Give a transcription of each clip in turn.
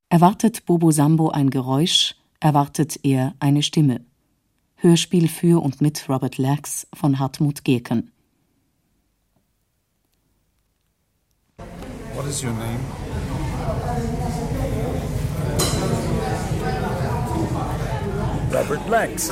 Erwartet Bobo Sambo ein Geräusch, erwartet er eine Stimme. Hörspiel für und mit Robert Lax von Hartmut Gehrken. What is your name? Robert Lax.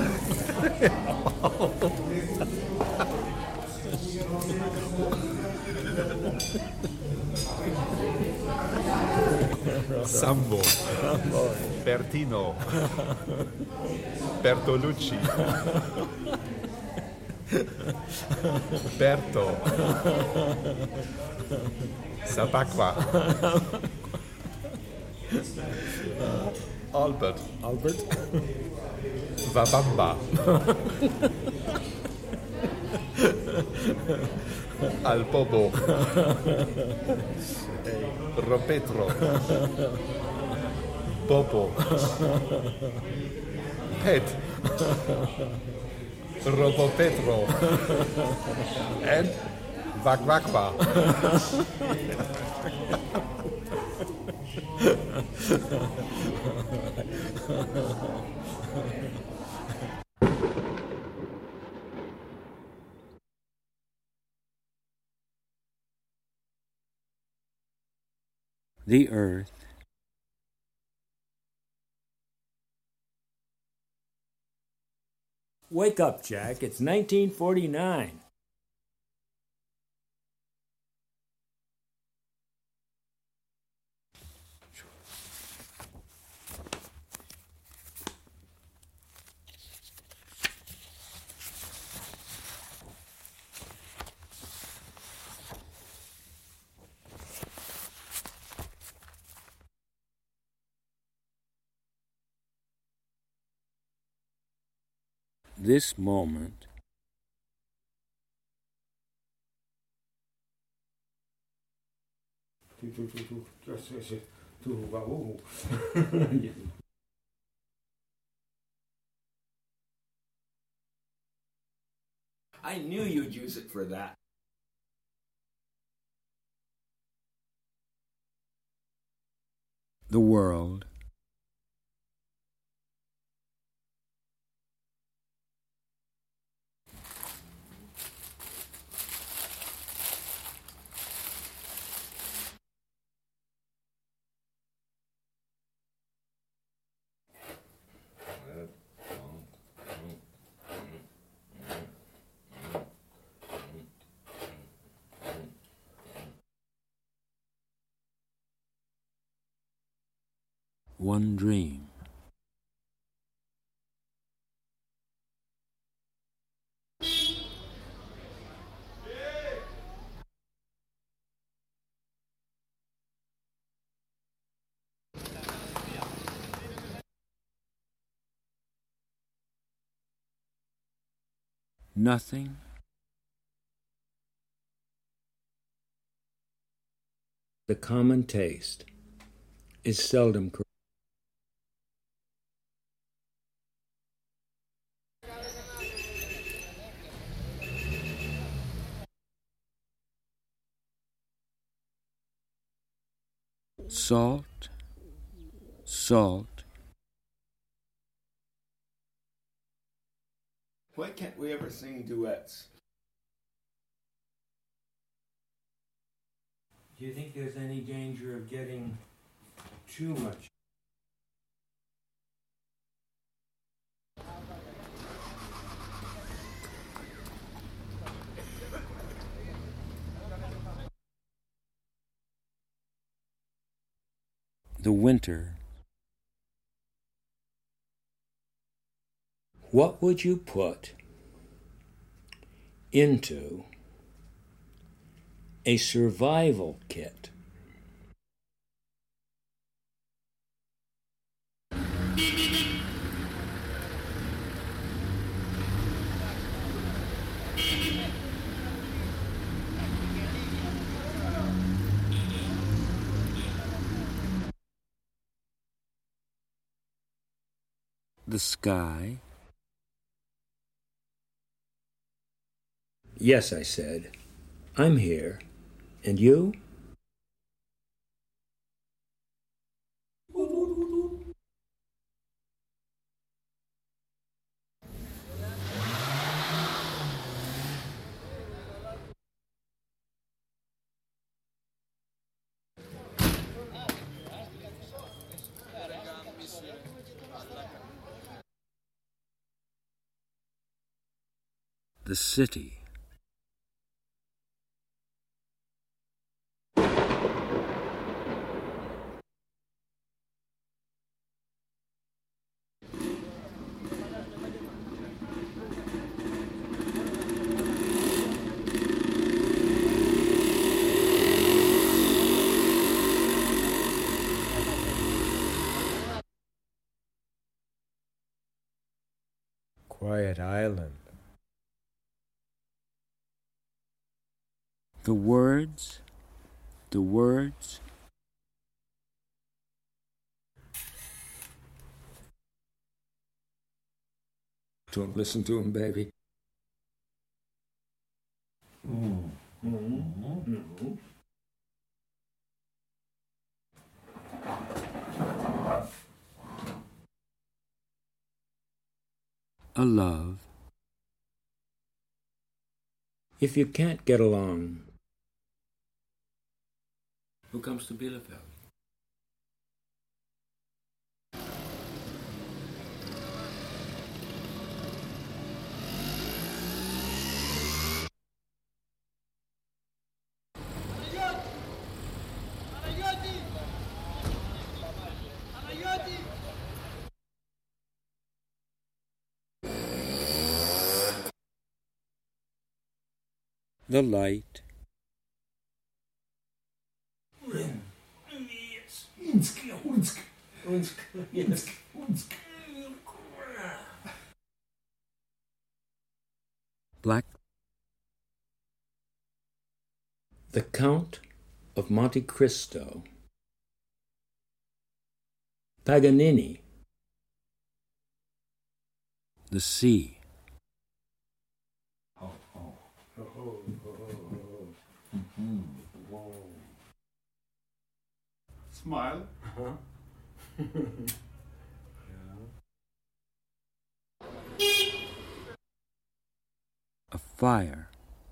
Sambo. Bertino. Bertolucci. Berto. Sabacqua. Albert. Vabamba. Albobo. Ropetro. Bobo. Pet. Robopetro. And Vagvagva. The Earth. Wake up, Jack. It's 1949. This moment. I knew you'd use it for that. The world. One dream. Nothing. The common taste is seldom correct. Salt, salt. Why can't we ever sing duets? Do you think there's any danger of getting too much? The winter. What would you put into a survival kit? The sky. Yes, I said. I'm here. And you? The city. Quiet Island. The words. The words. Don't listen to him, baby. A love. If you can't get along, who comes to Bielefeld? The light. Black. The Count of Monte Cristo. Paganini. The sea. Smile. A fire.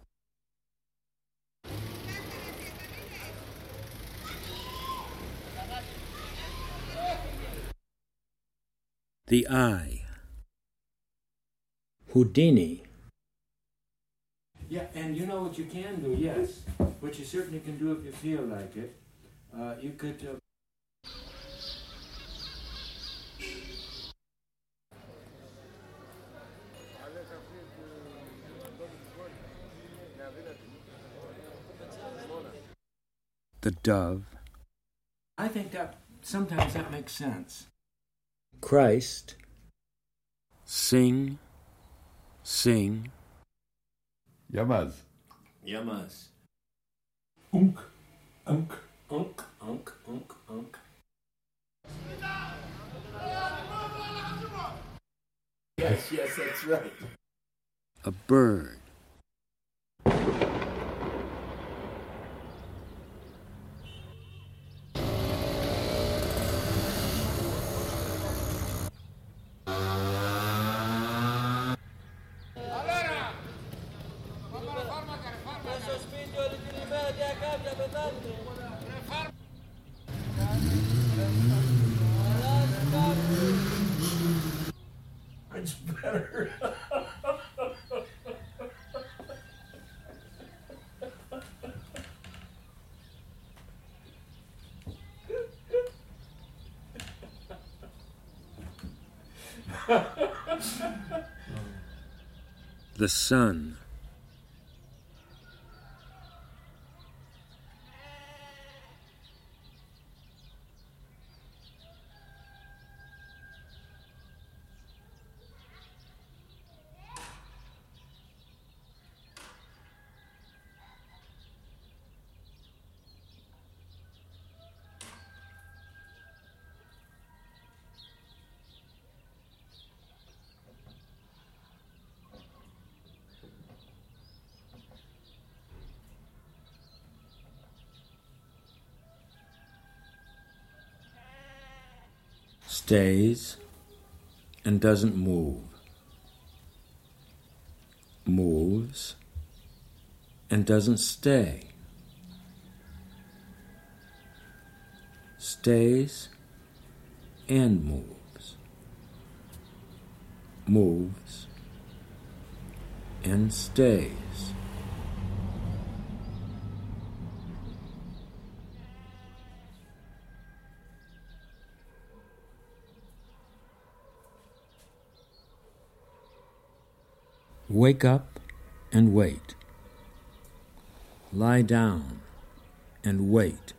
The eye. Houdini. Yeah, and you know what you can do, yes. What you certainly can do if you feel like it. You could... The dove. I think that sometimes that makes sense. Christ. Sing. Sing. Yamaz. Yamas. Unk. Unk. Unk, unk, unk, unk. Yes, that's right. A bird. It's better. The sun. Stays and doesn't move. Moves and doesn't stay. Stays and moves. Moves and stays. Wake up and wait. Lie down and wait.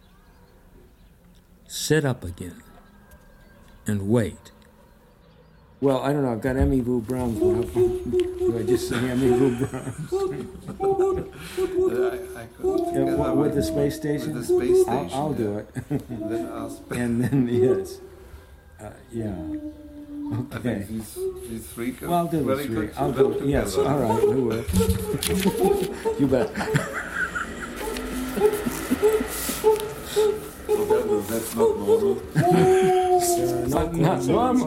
Sit up again and wait. Well, I don't know, I've got Emmy Boo Brown's one. Do I just sing Emmy Boo Brown's? I could With the space station? With the space station. I'll do it. Then I'll And then, yes. Yeah. I Okay. think these three Well, I'll do the very three. good I'll well do it. Yes, together. all right, we will. You bet. That's not normal. Not normal.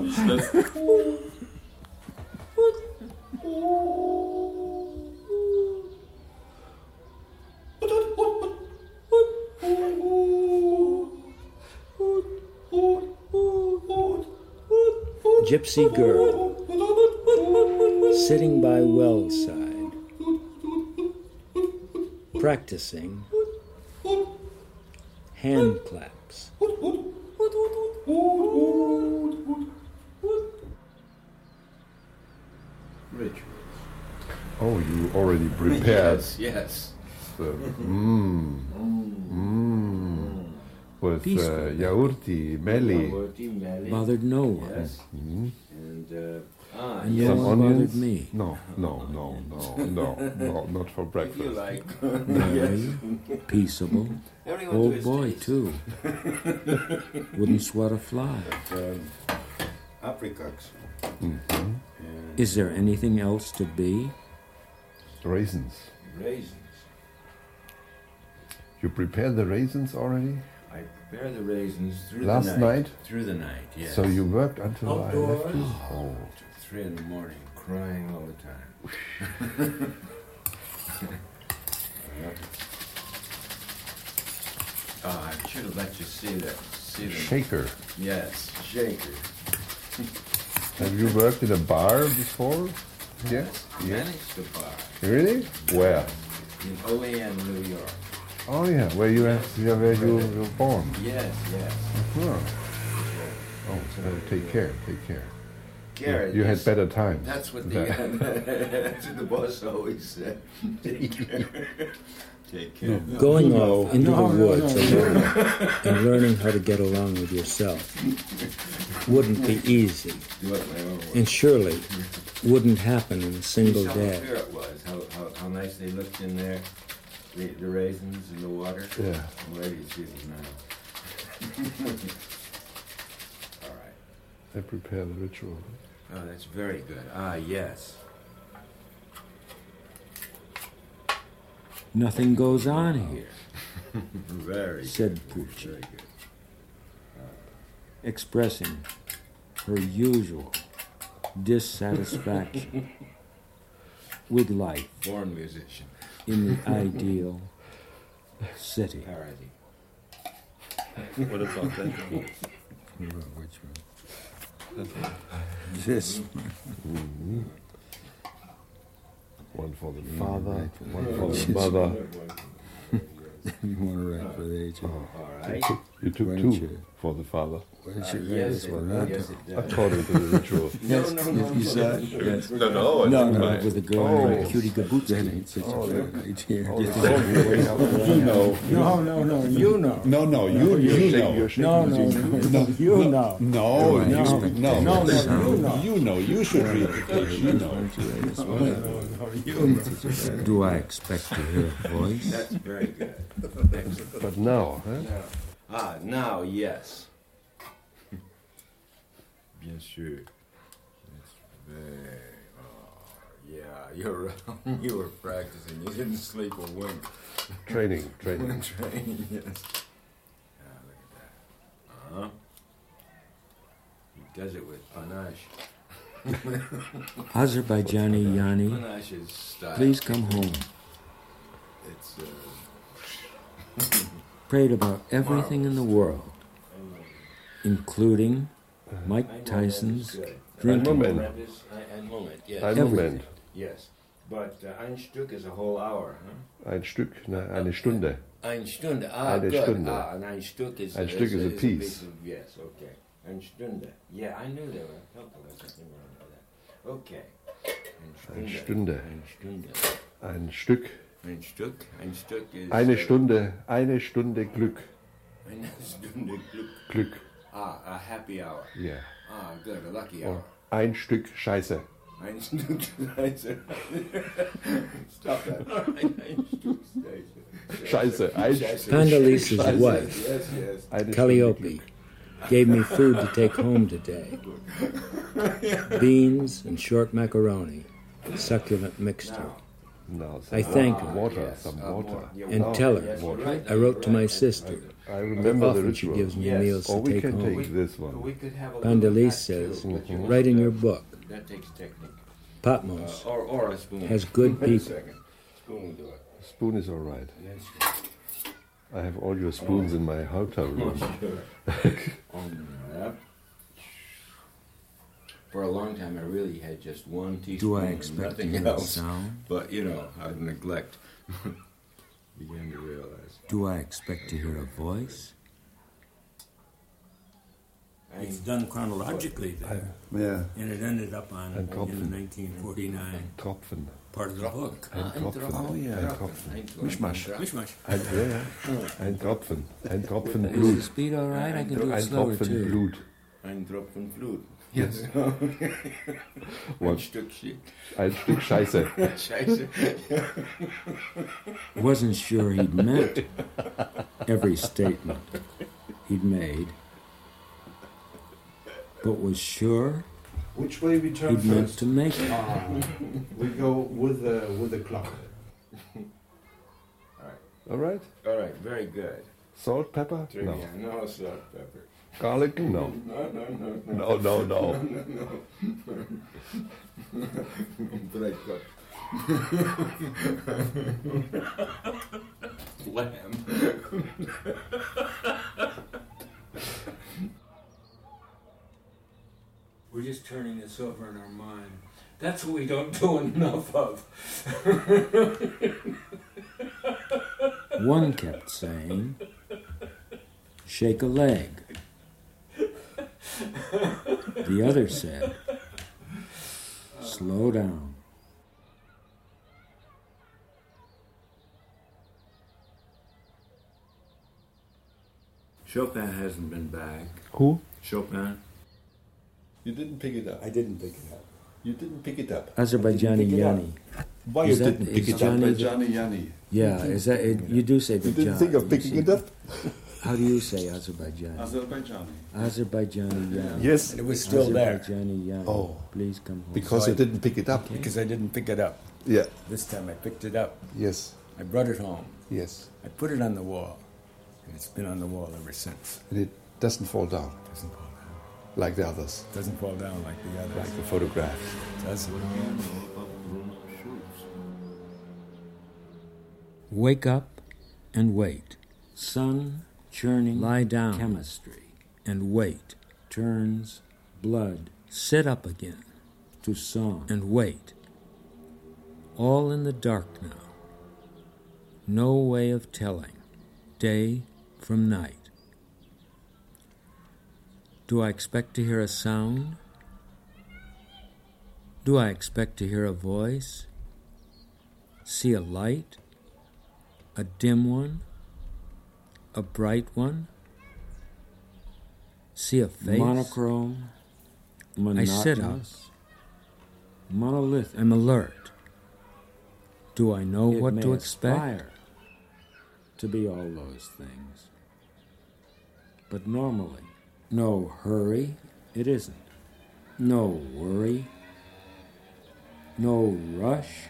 Gypsy girl, sitting by well side, practicing hand claps. Rich. Oh, you already prepared Yes. the with Peaceful. yaurti, meli, Bothered no one. Yes. Mhm. And And yes. no Some one bothered onions? me. No, not for If you breakfast. like. Very peaceable. Everyone to Old his boy, taste. too. Wouldn't sweat a fly. Apricots. Mhm. Is there anything else to be? Raisins. Raisins. You prepared the raisins already? I prepare the raisins through Last the night. night? Through the night, yes. So you worked until I left Outdoors? you? Oh. Till 3 in the morning, crying all the time. Oh, I should have let you see that. See them. Shaker. Yes, shaker. Have you worked in a bar before? Yes. Managed the bar Really? Where? in Olean, New York. Oh yeah, where you were born. Yes, yes. Huh. Oh, take care. Garrett, You had yes. better times. That's what the that's what the boss always said. Take care. Take care. Going off into the woods alone and learning how to get along with yourself wouldn't be easy, Do it my own way. and surely wouldn't happen in a single You saw how day. fair it was. How nice they looked in there. The raisins in the water. Yeah. Where do you see them now? All right. I prepare the ritual. Oh, that's very good. Ah, yes. Nothing goes on here, Very said good. Poochie, Very good. expressing her usual dissatisfaction with life Born musician. in the ideal city. Parody. What about that? Which one? This One for the Mm, father, right. one for the mother. you want to write for the age of All right. You took Why two don't you? for the father, Where's your Yes, this one? yes, it does. according to the ritual. Yes, No, no, you saw it? Yes. No, No, with the girl Oh. named Cutie Gaboots in it. Such a Oh, right here. Oh, way up there. You know. No, you know. No, no, you know. No, you know. No, I expect no, that. you know. You know. You should read the page. You know. Do I expect to hear a voice? That's very good. Excellent. But now, huh? Ah, now, yes. Bien sûr. That's very. Oh, yeah, you were practicing. You didn't sleep a wink. Training. Training, yes. Ah, look at that. Uh-huh. He does it with panache. Azerbaijani Yani, Panache is style. please come home. It's Prayed about everything in the world, including Mike Tyson's drinking. Moment. And moment, yes. Ein Moment. Yes. But ein Stück is a whole hour, huh? Ein Stück, eine Stunde. Eine Stunde. Eine Good. Stunde. And ein Stück is Ein Stück is a piece. piece of, yes, okay. Eine Stunde. Yeah, I knew there were a couple. I didn't know that. Okay. Eine Stunde. Eine Stunde. Ein Stück. Ein Stück. Ein Stück is... Eine Stunde Glück. Eine Stunde Glück. Glück. Ah, a happy hour. Yeah. Ah, good, a lucky hour. Ein Stück Scheiße. Ein Stück Scheiße. Stop that. Ein Stück Scheiße. Ein Stück Pandalisa's Scheiße. wife, Yes, yes. Eine Stunde Calliope, Glück. gave me food to take home today. Beans and short macaroni, succulent mixture. No, I thank her. Water, some water. And tell her, I wrote to my sister. I remember the Often she ritual. gives me meals Or to we take can home. take this one. We could have a Pandalise little says, hat, too. write in your book, That takes technique. Patmos Or a spoon. has good Wait a people. second. Spoon will do it. Spoon is all right. Yes. I have all your spoons in my hotel room. For a long time, I really had just one teaspoon. Do I and expect to nothing hear a else. sound? But you know, out of neglect, began to realize. Do I expect to hear a voice? It's done chronologically there, Yeah. and it ended up on And in Tropfen. 1949 Tropfen. part of the book. Ein Tropfen. Oh, yeah. Ein Tropfen. Mishmash. Mishmash. Ein Tropfen. Ein Tropfen Is the Blut. speed all right? I can do it Ein slower Tropfen too. Blut. Ein Tropfen Flut. Yes. Ein What? Stück Shit. Ein Stück Scheiße. Scheiße. Wasn't sure he'd meant every statement he'd made, but was sure Which way we turn he'd meant first? to make it. We go with the clock. All right? All right, very good. Salt, pepper? Trivia. No. No salt, pepper. Garlic? No. No. No. Break up. Lamb. We're just turning this over in our mind. That's what we don't do enough of. One kept saying, shake a leg. The other said, slow down. Chopin hasn't been back. Who? Chopin. You didn't pick it up. I didn't pick it up. You didn't pick it up. Azerbaijani Yanni. Why Is you that- didn't pick is it up? Johnny the- Johnny Yanni. Yeah, is that it? You do say You Bajani. didn't think of picking it up? How do you say Azerbaijani? Azerbaijani. Azerbaijani Yanni. Yes, And it was still there Azerbaijani Yanni. Oh. Please come home. because So you didn't pick it up. because I didn't pick it up. Yeah. This time I picked it up. Yes. I brought it home. Yes. I put it on the wall, and it's been on the wall ever since. And it doesn't fall down Doesn't fall down. like the others, Doesn't fall down like the others. like the photographs. Doesn't. Wake up and wait. Sun churning. Lie down. Chemistry. And wait. Turns blood. Sit up again. To song. And wait. All in the dark now. No way of telling. Day from night. Do I expect to hear a sound? Do I expect to hear a voice? See a light? A dim one? A bright one? See a face? Monochrome? I sit up. Monolith. I'm alert. Do I know what to expect? To be all those things. But normally, no hurry, it isn't. No worry. No rush.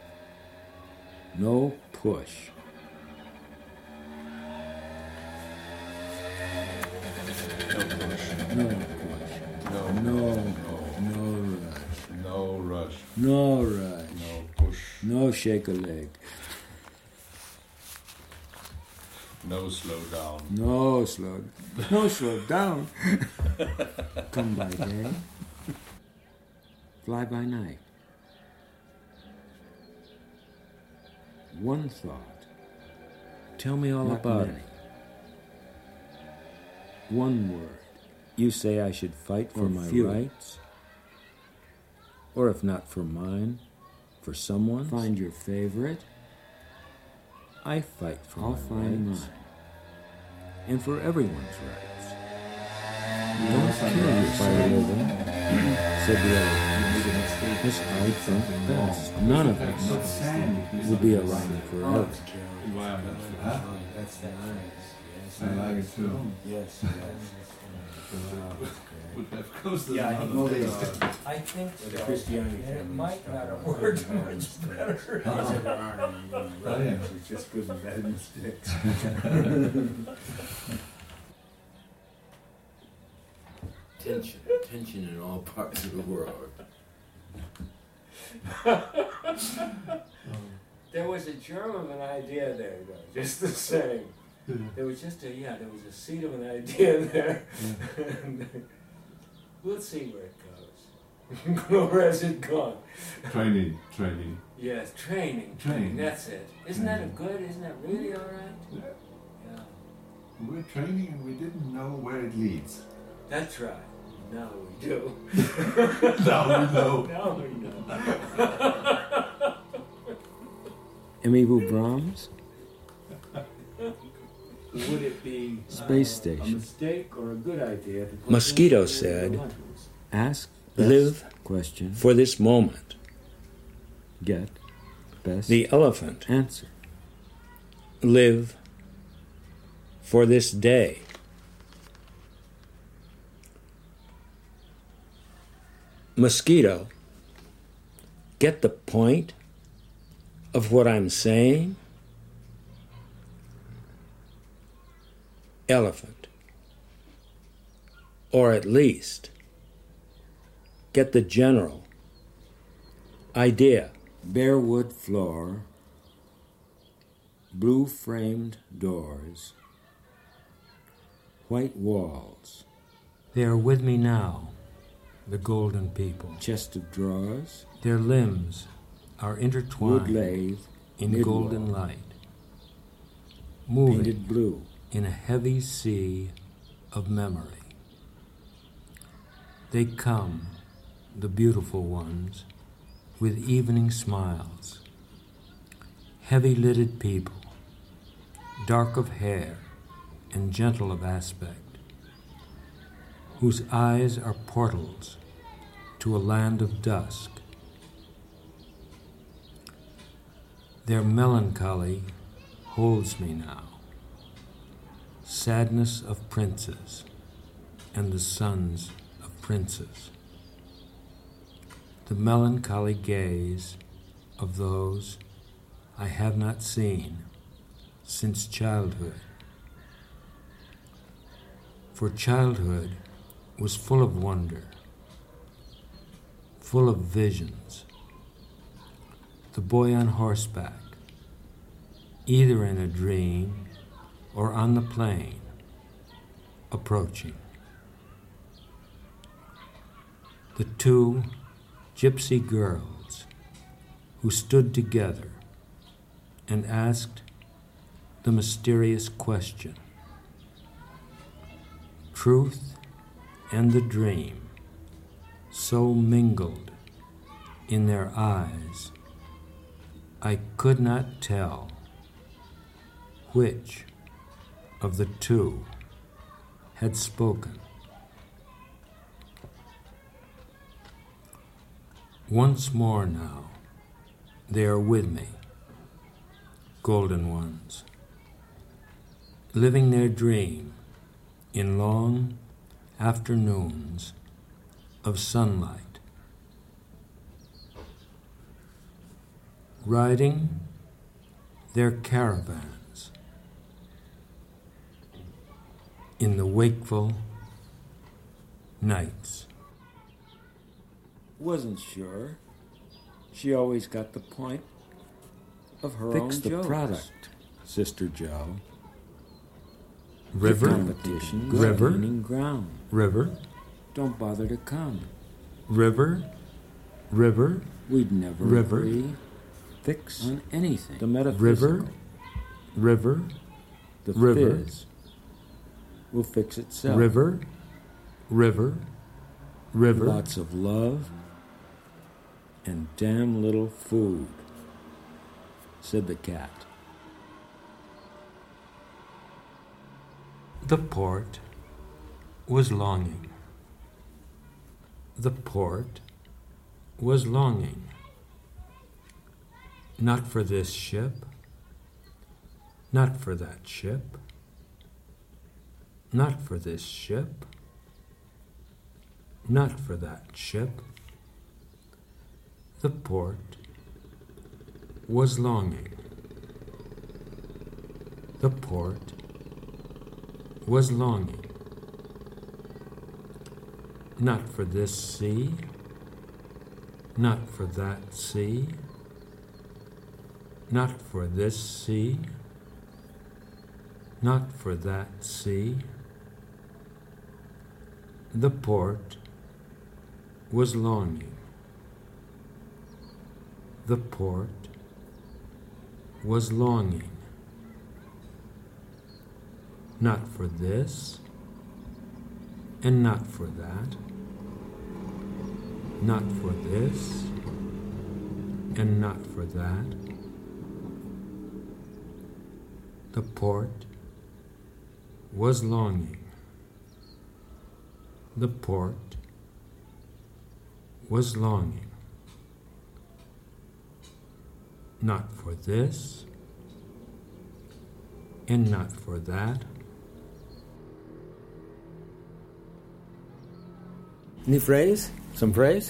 No push. No push. No rush. No rush. No rush. No push. No shake a leg. No slow down. No slow down. Come by day. Fly by night. One thought. Tell me all about it. One word. You say I should fight for my rights? Or if not for mine, for someone's? Find your favorite? I fight for my rights. Mine. And for everyone's rights. Don't kill you by a living, said the elephant. Yes, I think best. None of us will be around forever. That's nice. I like it too. Yes. Yeah, I think so. Christianity It might not have worked much better. We're just good and bad mistakes. Tension in all parts of the world. There was a germ of an idea there, though, just the same. There was just there was a seed of an idea there. We'll see where it goes. Where has it gone? Training. Yes, training. That's it. Isn't that really all right? Yeah. We're training and we didn't know where it leads. That's right. Now we do. Now we know. Now we know. Amibu Brahms? Would it be Space a Station. mistake or a good idea to put Mosquito things in said, the levels? Ask Live question for this moment. Get best The elephant. answer. Live for this day. Mosquito, get the point of what I'm saying? Elephant, or at least get the general idea. Bare wood floor, blue framed doors, white walls. They are with me now, the golden people. Chest of drawers. Their limbs are intertwined. Wood lathe in golden light. Moving painted blue in a heavy sea of memory. They come, the beautiful ones, with evening smiles. Heavy-lidded people, dark of hair and gentle of aspect, whose eyes are portals to a land of dusk. Their melancholy holds me now. Sadness of princes and the sons of princes. The melancholy gaze of those I have not seen since childhood. For childhood was full of wonder, full of visions. The boy on horseback, either in a dream or on the plain, approaching. The two gypsy girls who stood together and asked the mysterious question. Truth and the dream so mingled in their eyes, I could not tell which of the two had spoken. Once more now, they are with me, golden ones, living their dream in long afternoons of sunlight, riding their caravans in the wakeful nights. Wasn't sure. She always got the point of her own jokes. Fix the product, Sister Joe. River, competition, river, gaining ground. River, Don't bother to come. river, river, We'd never River. agree. fix on anything. The metaphysical. River. The fizz will fix itself. River. Lots of love and damn little food, said the cat. The port was longing. The port was longing. Not for this ship, not for that ship, not for this ship, not for that ship. The port was longing. The port was longing. Not for this sea, not for that sea, not for this sea, not for that sea. The port was longing. The port was longing. Not for this, and not for that. Not for this, and not for that. The port was longing. The port was longing. Not for this, and not for that. Any phrase? Some phrase?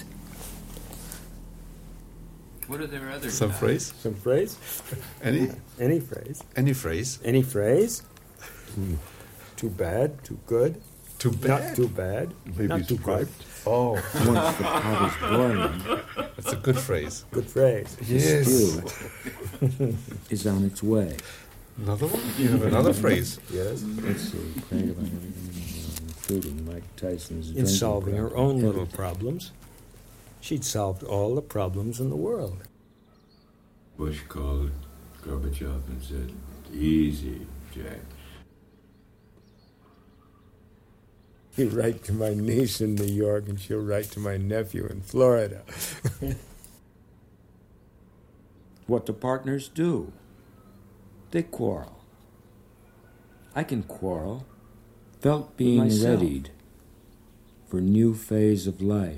What are there other Some phrase? Some phrase? Any? Any phrase? Any phrase? Any phrase? Too bad, too good. Too bad? Not too bad. Maybe not too good. Oh, Once the pot is boiling, that's a good phrase. Good phrase. Yes. stew is on its way. Another one? You have another phrase. Yes. Let's see, prayed about everything, including Mike Tyson's In drinking solving her problem. own little problems, she'd solved all the problems in the world. Bush called Gorbachev and said, "Easy, Jack." You write to my niece in New York, and she'll write to my nephew in Florida. What do partners do? They quarrel. I can quarrel. Felt being myself. readied for new phase of life.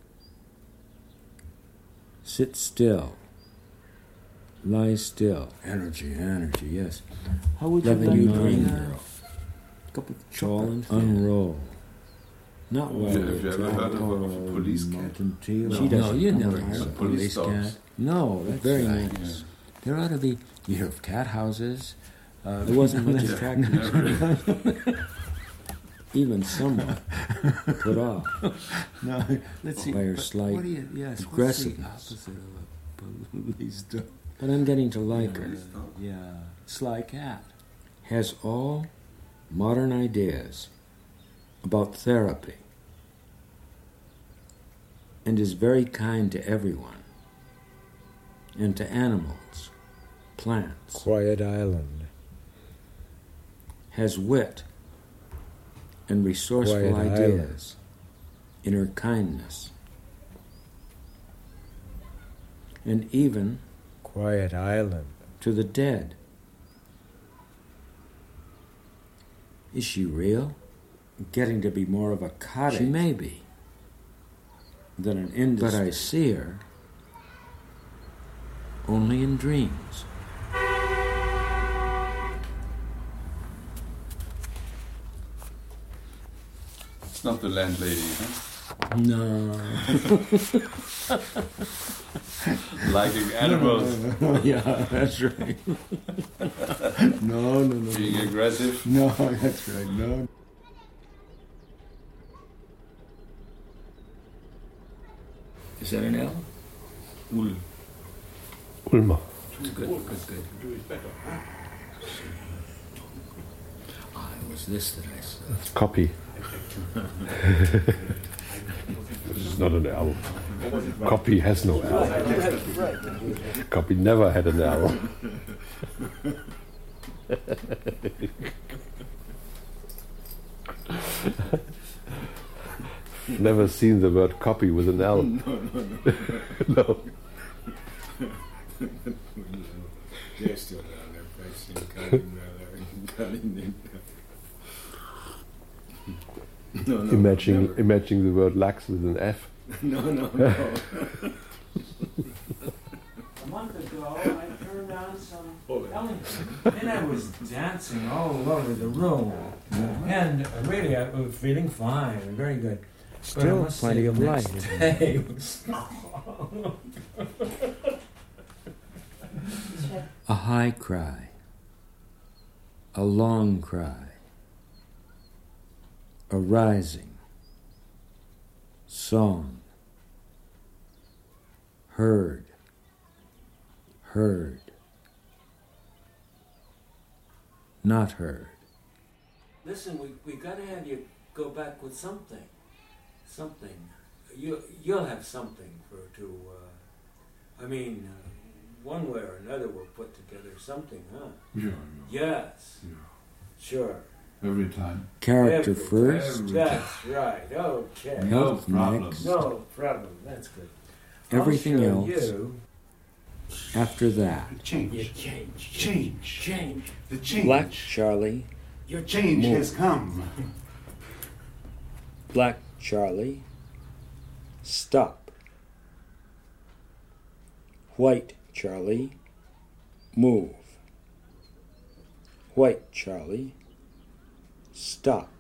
Sit still. Lie still. Energy, yes. How would you Loving like you, to dream bring girl. cup of Tall and chocolate? unroll. Not while Have you ever heard of a police cat? Mountain Teal. No. She doesn't No, you come never from heard a of a police police dogs. cat. No, that's very right. nice. There ought to be. You hear of cat houses. There wasn't much attractive. Even somewhat put off No, let's see. by her but slight what do you, yes, aggressiveness. what's the opposite of a police dog? But I'm getting to like her. Yeah, sly cat. Has all modern ideas about therapy and is very kind to everyone and to animals, plants. Quiet Island. Has wit and resourceful Quiet ideas in her kindness. And even Quiet Island. to the dead. Is she real? Getting to be more of a cottage. She may be. Than an industry. But I see her only in dreams. It's not the landlady, huh? No. Liking animals, Yeah, that's right. No. being aggressive. No, that's right. No. Is that an L? Ulma. Good. Ah, it was this that I saw. Copy. This is not an L. Copy has no L. Copy never had an L. Never seen the word copy with an L. No. They're still down there practicing cutting. No, Imagining the word lax with an F. No. A month ago, I turned on some Ellington, and I was dancing all over the room. And really, I was feeling fine, very good. Still plenty of light. A high cry, a long cry, a rising, song, heard, not heard. Listen, we gotta have you go back with something. You'll have something one way or another we'll put together something, huh? Yeah. Yes. Yeah. Sure. Every time. Character first. That's right. Okay. Health problem. next. No problem. That's good. Everything I'll show else you. after that. Change. You change. Change. The change. Black Charlie. Your change Move. has come. Black Charlie. Stop. White Charlie. Move. White Charlie. Stop.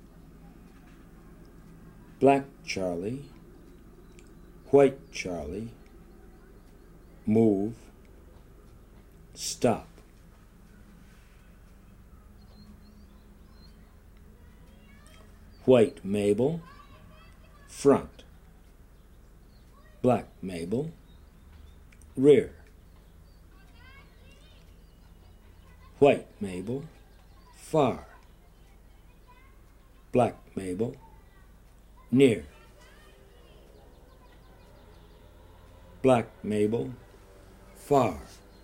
Black Charlie. White Charlie. Move. Stop. White Mabel. Front. Black Mabel. Rear. White Mabel. Far. Black Mabel. Near. Black Mabel. Far.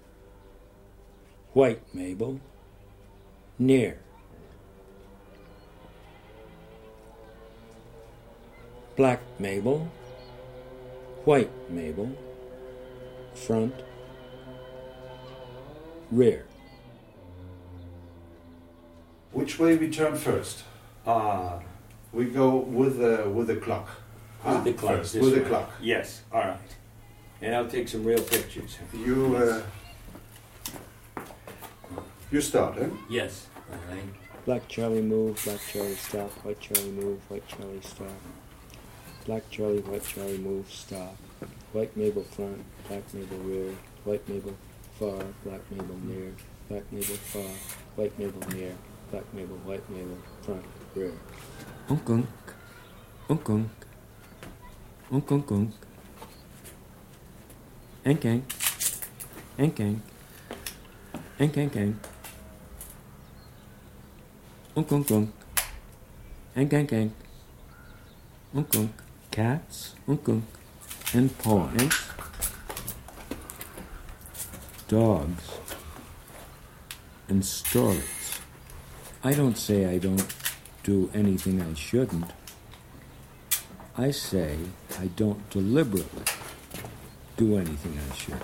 White Mabel. Near. Black Mabel. White Mabel. Front. Rear. Which way we turn first? We go with the clock. With the clock. First, with the clock. Yes. All right. And I'll take some real pictures. You start, eh? Yes. All right. Black Charlie move, Black Charlie stop, White Charlie move, White Charlie stop. Black Charlie, White Charlie move, stop. White Mabel front, Black Mabel rear, White Mabel far, Black Mabel near, Black Mabel far, White Mabel near, Black Mabel, White Mabel front, rear. Unk unk, unk unk, unk unk unk. Enk enk, enk enk, enk enk enk. Unk unk unk, enk enk enk, unk unk. Cats, unk unk, and paws. Dogs, and stories. I don't say I don't do anything I shouldn't. I say I don't deliberately do anything I shouldn't.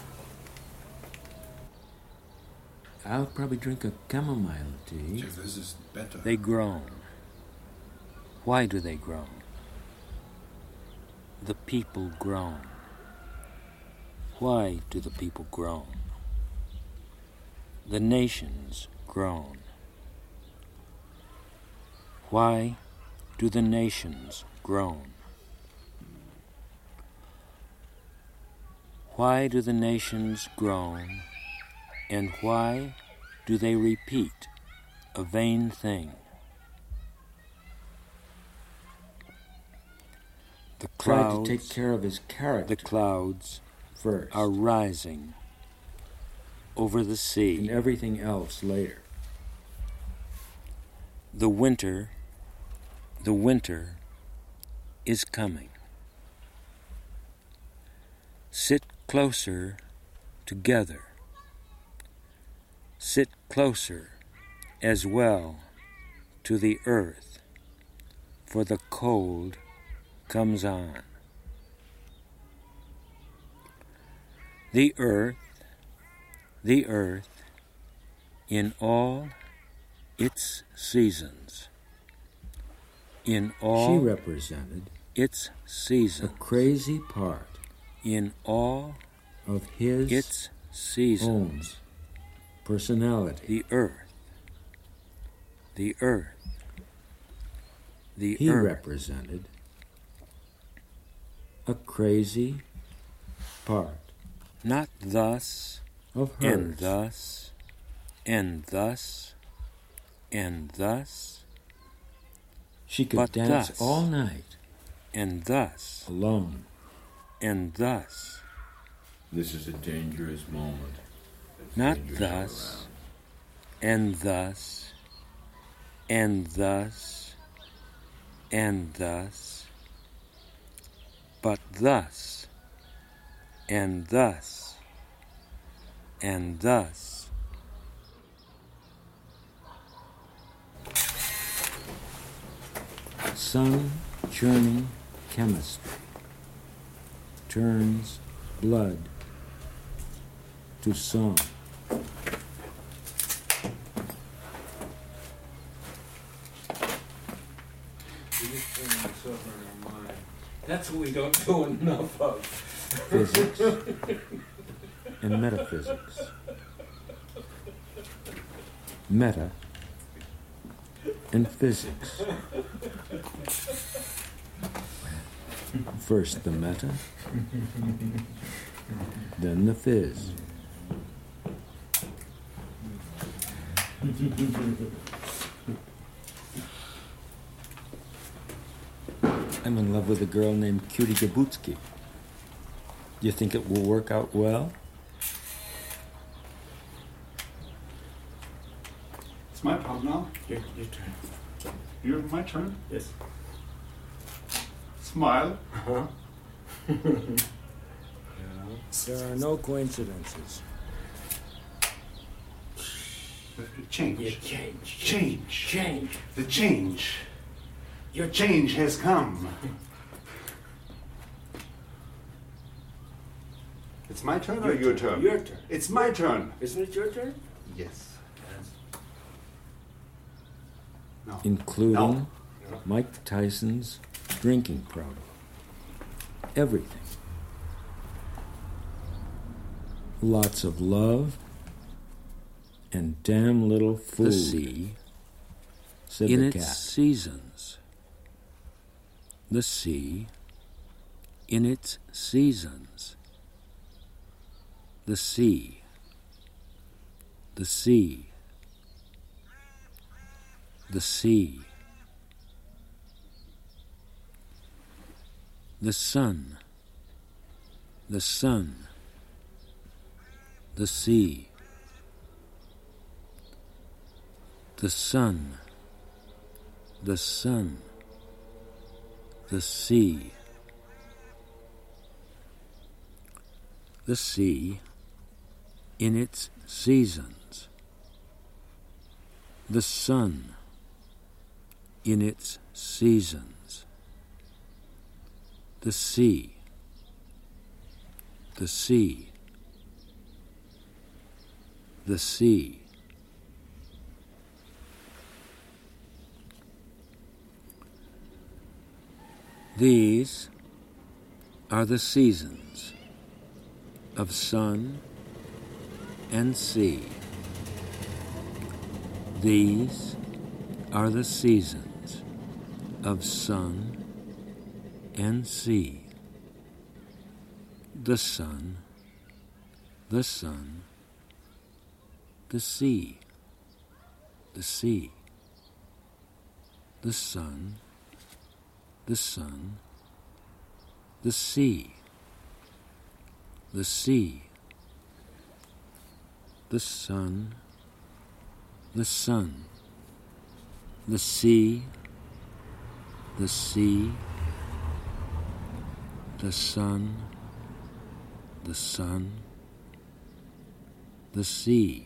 I'll probably drink a chamomile tea. This is better. They groan. Why do they groan? The people groan. Why do the people groan? The nations groan. Why do the nations groan? Why do the nations groan, and why do they repeat a vain thing? The clouds, to take care of his character. The clouds first are rising over the sea, and everything else later. The winter is coming. Sit closer together. Sit closer as well to the earth, for the cold comes on. The earth, in all its seasons, in all she represented its seasons, a crazy part in all of his its seasons, own personality. The earth, the he earth represented a crazy part not thus of hers. and thus and thus and thus, she could but dance thus, all night and thus alone, and thus, This is a dangerous moment. not thus and thus and thus and thus, but thus and thus and thus. sun churning chemistry turns blood to song. That's what we don't do enough of. Physics and metaphysics. Meta and physics. First the meta, then the phys. I'm in love with a girl named Cutie Gabutsky. Do you think it will work out well? It's my problem now. Your turn. You're my turn. Yes. Smile. Uh-huh. There are no coincidences. Change. You change. Change. Change. The change. Your Change has come. It's my turn or your turn? Your turn. It's my turn. Isn't it your turn? Yes. No. Including No. Mike Tyson's drinking problem. Everything. Lots of love and damn little food. The sea, said in the its cat. seasons. The sea, in its seasons. The sea, the sea, the sea. The sun, the sun, the sea. The sun, the sun, the sea. The sea in its seasons. The sun in its seasons. The sea, the sea, the sea. These are the seasons of sun and sea. These are the seasons of sun and sea. The sun, the sun, the sea, the sea, the sun, the sun, the sea, the sea, the sun, the sun, the sea, the sea, the sun, the sun, the sea.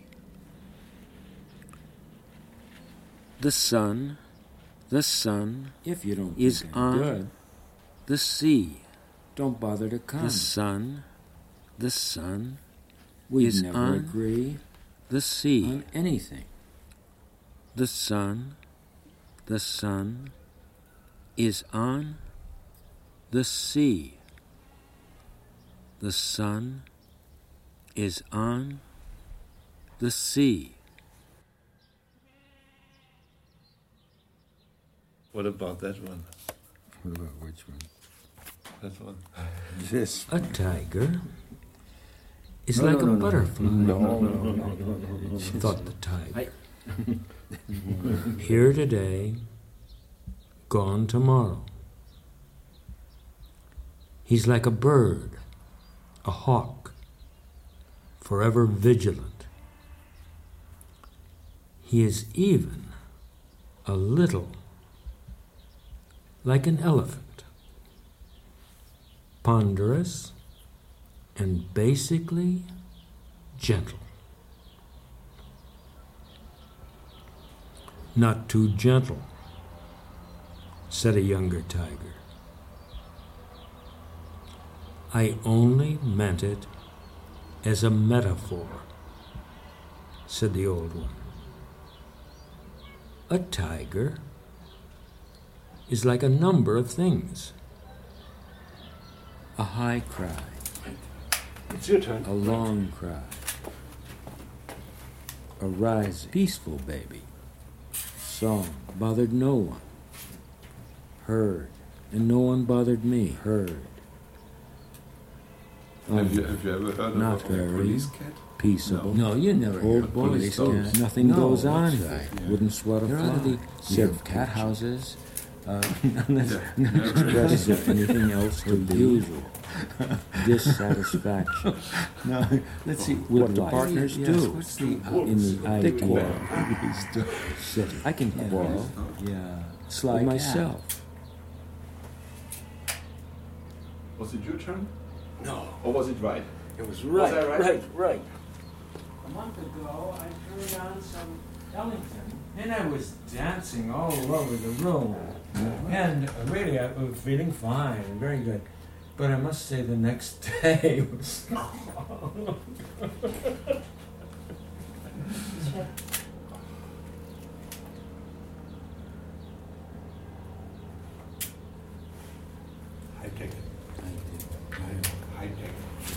The sun, if you don't is think on good, the sea. Don't bother to come. The sun we is never on agree the sea on anything. The sun is on the sea. The sun is on the sea. What about that one? What about which one? That one. This. A tiger is like a butterfly. No. Thought the tiger. Here today, gone tomorrow. He's like a bird, a hawk, forever vigilant. He is even a little like an elephant, ponderous and basically gentle. Not too gentle, said a younger tiger. I only meant it as a metaphor, said the old one. A tiger is like a number of things. A high cry. It's your turn. A long cry. A rising, peaceful baby. Song bothered no one. Heard, and no one bothered me. Heard. Have you ever heard Not of a very police cat? peaceable. No, you never heard Old of boys, police cats. nothing No, goes on. that's right. Yeah. Wouldn't sweat a They're fly. out of the Serve cat houses. unless express anything else to the usual. Dissatisfaction. No, let's see. What do partners do What's the in the idea city? I can quarrel Yeah. sly with myself. Was it your turn? No, Or was it right? it was Was I right? right. A month ago, I turned on some Ellington, and I was dancing all over the room. And really, I was feeling fine, very good. But I must say, the next day was. High tech. High tech.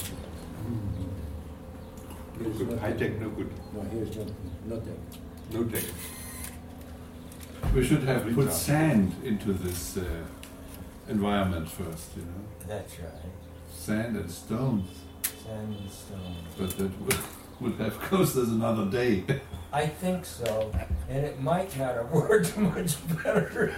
No good. High tech, no good. No, here's nothing. No tech. We should have put sand into this environment first, you know. That's right. Sand and stones. Sand and stone. But that would have cost us another day. I think so, and it might not have worked much better.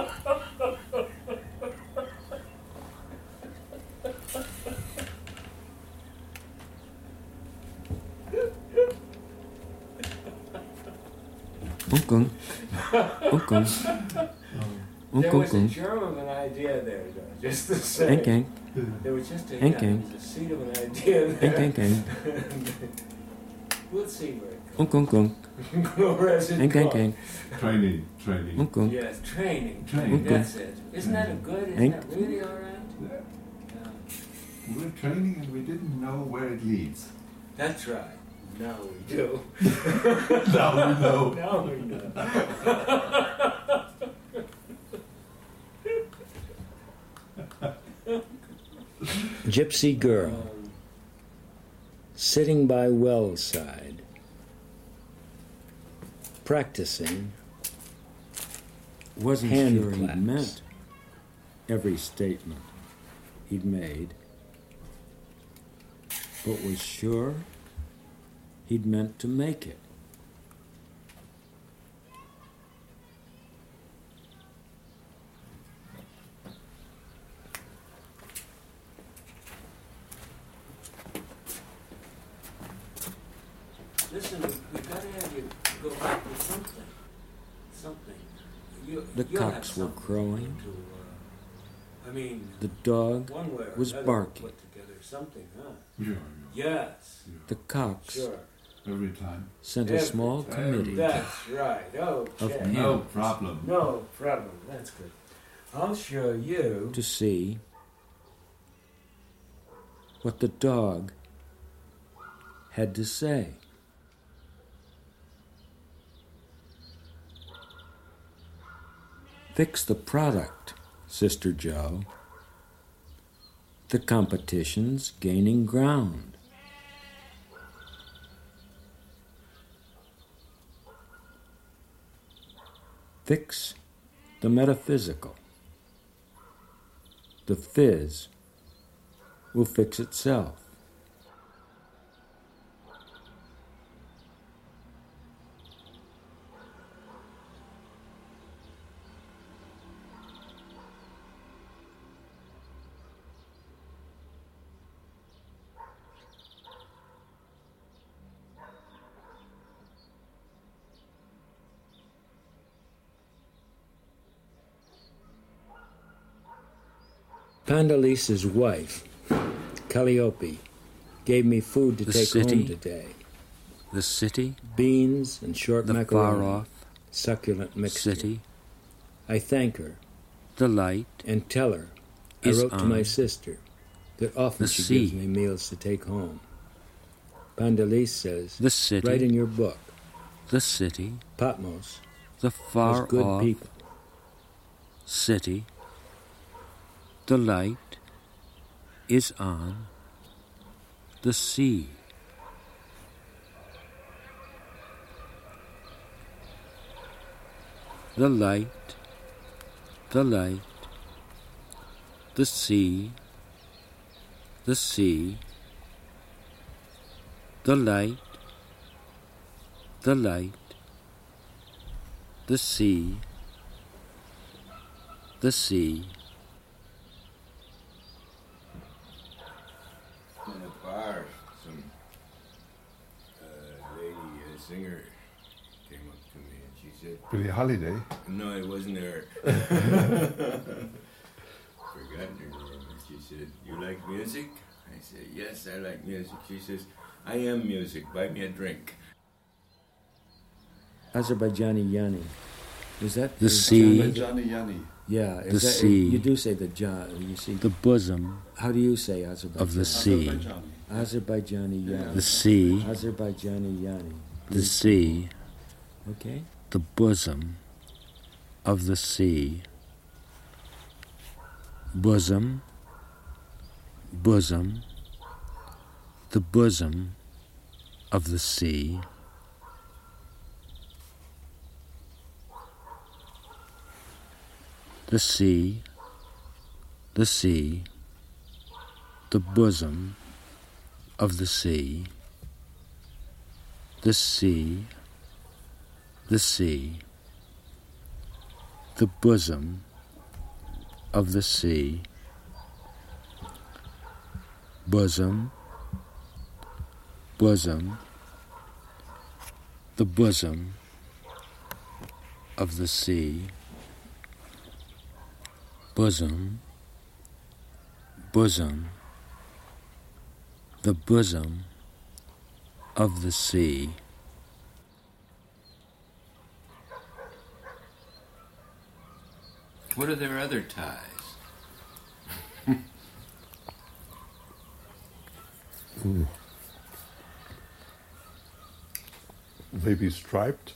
There was a germ of an idea there, though, just the same. There was just a seed of an idea there. We'll see where it goes. Whereas it goes. Training. Yes, training. That's it. Isn't that good? Isn't that really all right? Yeah. We're training and we didn't know where it leads. That's right. Now we do. Now we know. Now we know. Gypsy girl, sitting by well side, practicing, Wasn't hand sure he claps. meant every statement he'd made, but was sure he'd meant to make it. Listen, we gotta have you go back with something. The cocks were crowing. I mean, The dog one way or was another barking. we'll put together or something, huh? Yeah. Yes. The Cox Sure. Every time. sent a small committee That's right. Okay. of No hens problem. No problem. That's good. I'll show you. to see what the dog had to say. Fix the product, Sister Joe. The competition's gaining ground. Fix the metaphysical. The fizz will fix itself. Pandalice's wife, Calliope, gave me food to take home today. The city, Beans and short the macaroni, far-off succulent mixture. city, I thank her the light and tell her I is wrote to on my sister that often the she sea. gives me meals to take home. Pandalice says, the city, write in your book, the city, Patmos the has far-off good people. city, the light is on the sea. The light, the sea, the sea, the light, the sea, the sea. In a bar, some lady, a singer, came up to me and she said, Billie Holiday. no, it wasn't her. Forgotten her name. And she said, you like music? I said, yes, I like music. She says, I am music. Buy me a drink. Azerbaijani Yani. Is that The sea. Johnny Yanni. Yeah, The sea. You do say the you see. The bosom How do you say Azerbaijani? of the sea. Azerbaijani Yani. The sea, Azerbaijani Yani. the sea, Okay. the bosom of the sea. Bosom, bosom, the bosom of the sea. The sea, the sea, the bosom of the sea. The sea, the sea, the bosom of the sea. Bosom, bosom, the bosom of the sea. Bosom, bosom, the bosom of the sea. What are their other ties? Maybe striped.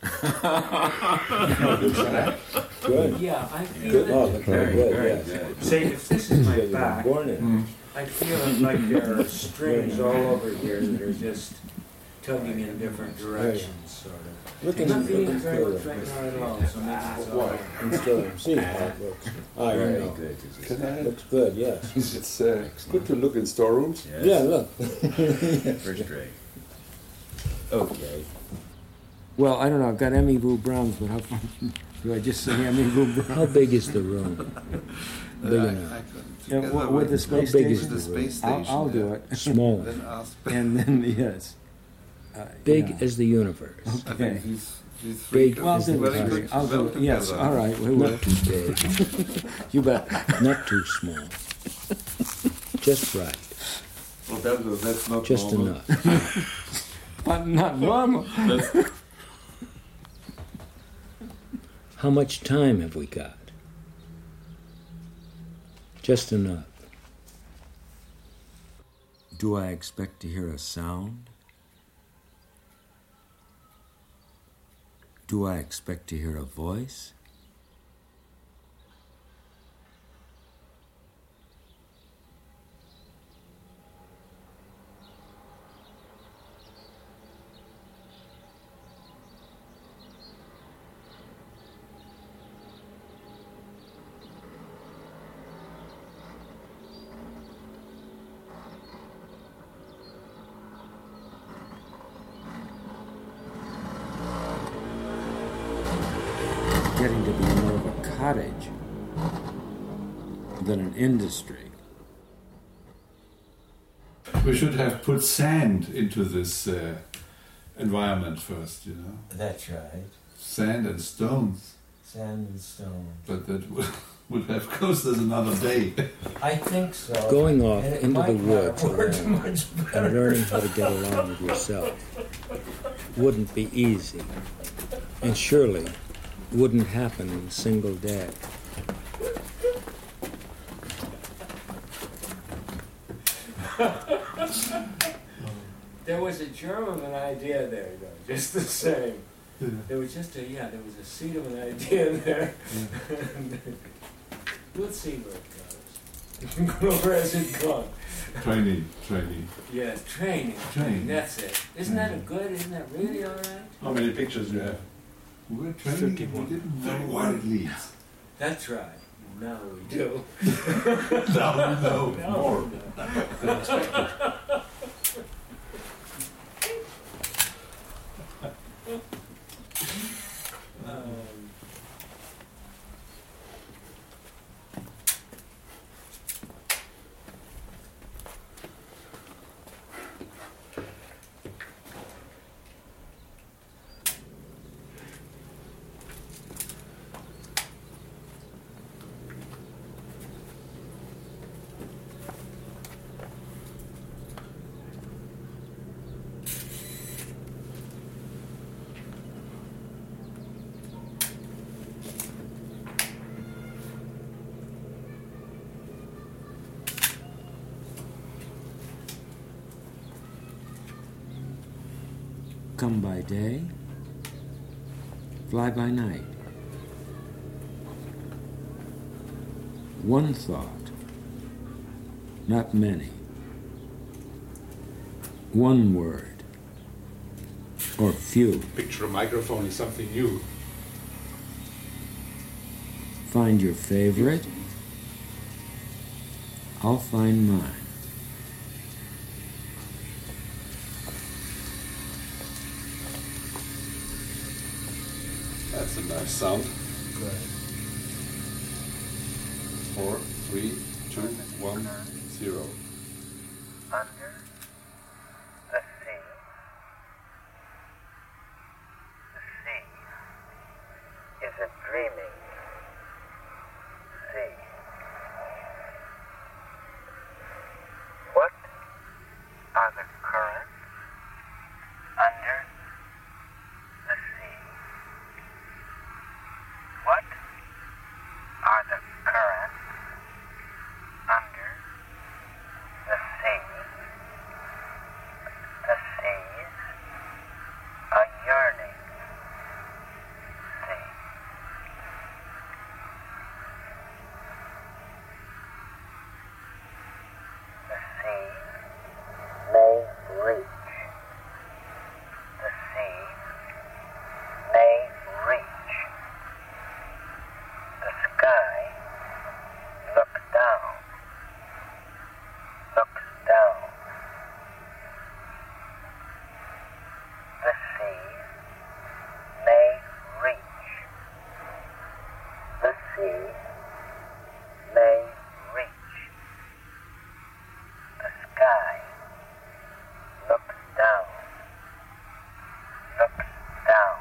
Good. Yeah, I feel Good. it. Oh, very good. Yes. Say, if this is my You were back, born in. I feel it like there are strings all over here that are just tugging in different directions, sort of. Looking Not feeling very good. much right now at all, so maybe it's all right. And still see how it looks. I Very know. good. Can I? Looks good. Yes. It's good to look in storerooms. Yes. Yeah. Look. First rate. Okay. Well, I don't know. I've got Emmy Boo Browns, but how do I just say Emmy Boo Brown? How big is the room? Big enough. With the space station? The space station. I'll do it. Small. Then ask. And then, yes. Big as the universe. I think these Big three I'll are do very it. good. I'll do well it. Yes, together. all right. We will. Not too big. You bet. Not too small. Just right. that's not Just normal. enough. But not normal. How much time have we got? Just enough. Do I expect to hear a sound? Do I expect to hear a voice? Getting to be more of a cottage than an industry. We should have put sand into this environment first, you know. That's right. Sand and stones. Sand and stone. But that would have cost us another day. I think so. Going off And it into the might woods not work alone much better. and learning how to get along with yourself wouldn't be easy, and surely wouldn't happen in a single day. There was a germ of an idea there, though, just the same. Yeah. There was just a seed of an idea there. We'll see where it goes. Where has it gone? Training. Yes, training. That's it. Isn't that good? Isn't that really all right? How many pictures do you have? We're training. 51. We didn't know where it leads. That's right. Now we do. Now we know more. Come by day, fly by night. One thought, not many. One word, or few. Picture a microphone is something new. Find your favorite, I'll find mine. That's a nice sound. Good. 4, 3, 2, 1, 0. Under the sea. The sea is a dreaming sea. What are the currents under the sea? What are the currents under the sea? The seas, a yearning sea. The sea may reach. The sea may reach. The sky looks down. Looks down. The sea may reach. The sea may reach. The sky looks down. Looks down.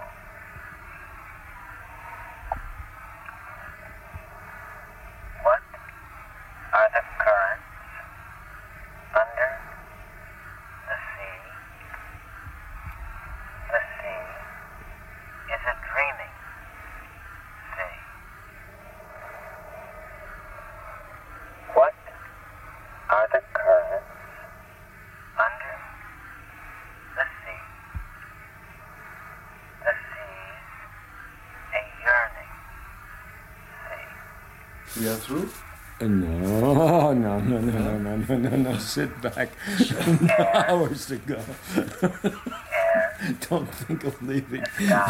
What are the currents under We are through? No. Sit back. Hours to go. Don't think of leaving.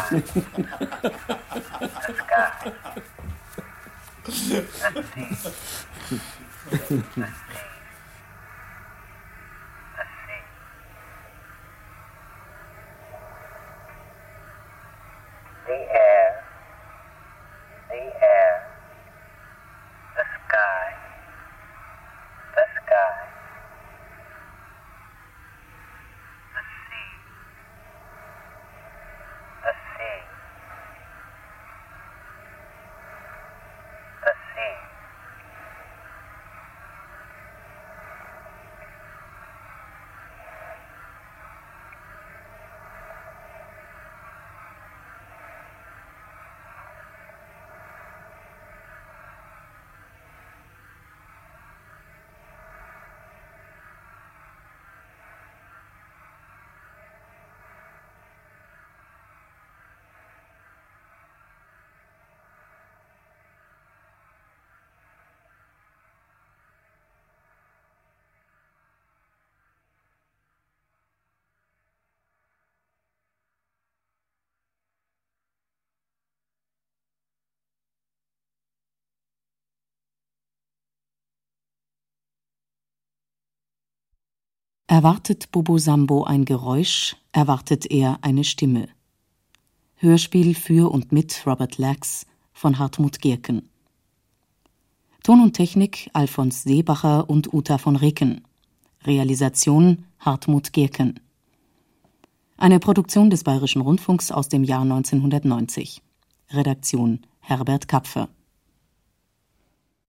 Erwartet Bobo Sambo ein Geräusch, erwartet er eine Stimme. Hörspiel für und mit Robert Lax von Hartmut Gerken. Ton und Technik Alfons Seebacher und Uta von Ricken. Realisation Hartmut Gerken. Eine Produktion des Bayerischen Rundfunks aus dem Jahr 1990. Redaktion Herbert Kapfer.